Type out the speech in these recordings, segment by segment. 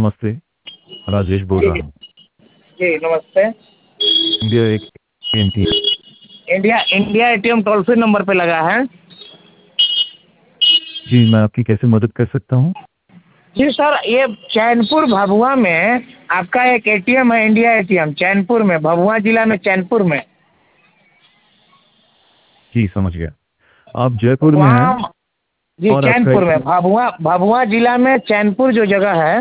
नमस्ते। राजेश बोल जी रहा हूँ। जी नमस्ते। इंडिया एक एमटी। India India ATM toll free number पे लगा है। जी, मैं आपकी कैसे मदद कर सकता हूँ? जी सर, ये चैनपुर भभुआ में आपका एक एटीएम है, इंडिया एटीएम चैनपुर में, भभुआ जिला में, चैनपुर में। जी, समझ गया। आप जयपुर में हैं वहाँ जी और आपका चैनपुर में, भभुआ भभुआ जिला में चैनपुर जो जगह है,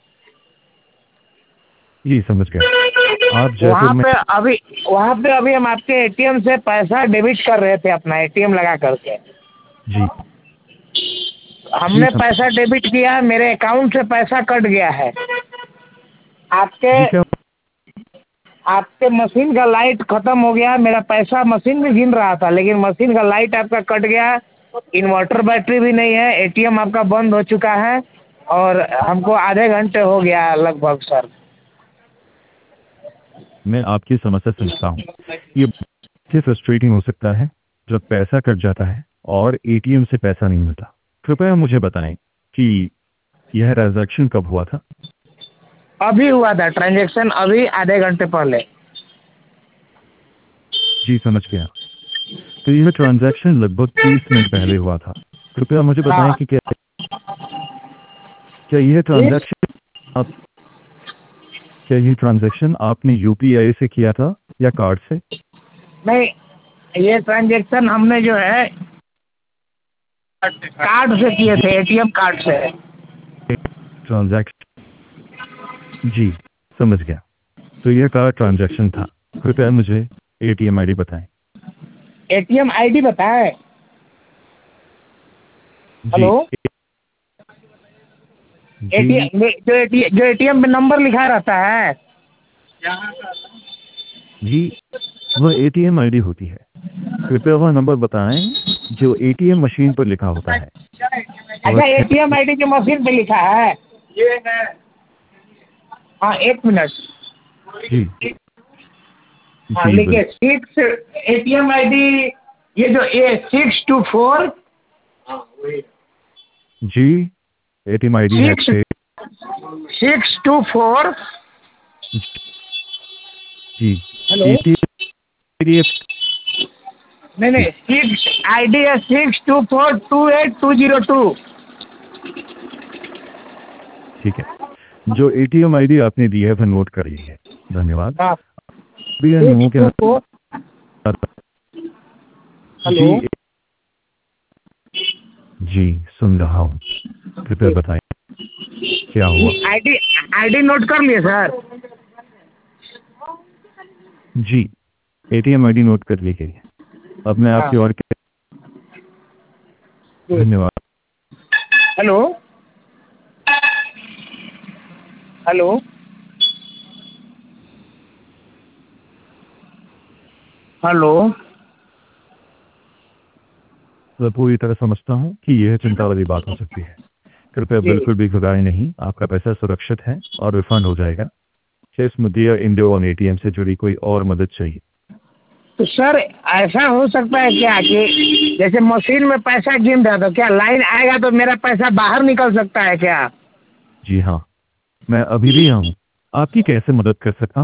जी, समझ गया। आप जयपुर वहाँ में। पे अभी वहाँ पे अभी हम आपके एटीएम से पैसा डेबिट कर रहे थे, अपना एटीएम लगा करके। जी। जी, हमने पैसा डेबिट किया, मेरे अकाउंट से पैसा कट गया है। आपके जी, क्या? आपके मशीन का लाइट खत्म हो गया, मेरा पैसा मशीन में गिन रहा था, लेकिन मशीन का लाइट आपका कट गया। इन्वर्टर बैटरी भी नहीं है, एटीएम आपका बंद हो चुका है और हमको आधे घंटे हो गया लगभग सर। मैं आपकी समस्या समझता हूँ। ये बहुत फ्रस्ट्रेटिंग हो सकता है जब पैसा कट जाता है और एटीएम से पैसा नहीं मिलता। कृपया मुझे बताएं कि यह ट्रांजैक्शन कब हुआ था? अभी हुआ था ट्रांजेक्शन, अभी आधे घंटे पहले। जी, समझ गया। तो यह ट्रांजैक्शन लगभग 30 मिनट पहले हुआ था। कृपया मुझे बताएं हाँ कि क्या क्या यह जी। ट्रांजैक्शन आप क्या ये ट्रांजैक्शन आपने यूपीआई से किया था या कार्ड से? नहीं, ये ट्रांजेक्शन हमने जो है कार्ड से किए जी, थे, एटीएम कार्ड से। ट्रांजैक्शन। जी, समझ गया। तो यह कार्ड ट्रांजैक्शन था। कृपया मुझे एटीएम आईडी बताएं। एटीएम आईडी बताएं? जी। हेलो। जी। एटीएम जो एटीएम पे नंबर लिखा रहता है। जी, वह एटीएम आईडी होती है। कृपया वह नंबर बताएं जो एटीएम मशीन पर लिखा होता है। वह अच्छा, छः। एटीएम आईडी जो मशीन पे लिखा है, ये है। हाँ, एक मिनट। जी। हाँ, जी, लिखिए बिल्कुल। सिक्स। एटीएम आईडी ये जो ए 624 जी, एटीएम आईडी है सिक्स 624। जी। हेलो। एटीएम। नहीं जी, नहीं, सिक्स आईडी है 62428 202। ठीक है। जो एटीएम आईडी आपने दी है वह नोट कर ली है। धन्यवाद। हाँ, अभी इन सिक्स लोगों के टू फोर हेलो। जी। जी, सुन रहा हूँ। कृपया बताएं क्या हुआ? आईडी आईडी नोट कर लिए सर? जी, एटीएम आईडी नोट कर ली गई है। अब मैं हाँ आपकी और जी। धन्यवाद। हेलो। हेलो। हेलो। मैं पूरी तरह समझता हूँ कि यह चिंता वाली बात हो सकती है। कृपया जी। बिल्कुल भी घबराएं नहीं। आपका पैसा सुरक्षित है और रिफंड हो जाएगा। क्या इस मुद्दे या इंडियो और एटीएम से जुड़ी कोई और मदद चाहिए? तो सर, ऐसा हो सकता है क्या कि जैसे मशीन में पैसा गिन रहा, तो क्या लाइन आएगा तो मेरा पैसा बाहर निकल सकता है क्या? जी हाँ, मैं अभी भी यहाँ हूँ। आपकी कैसे मदद कर सकता हूँ?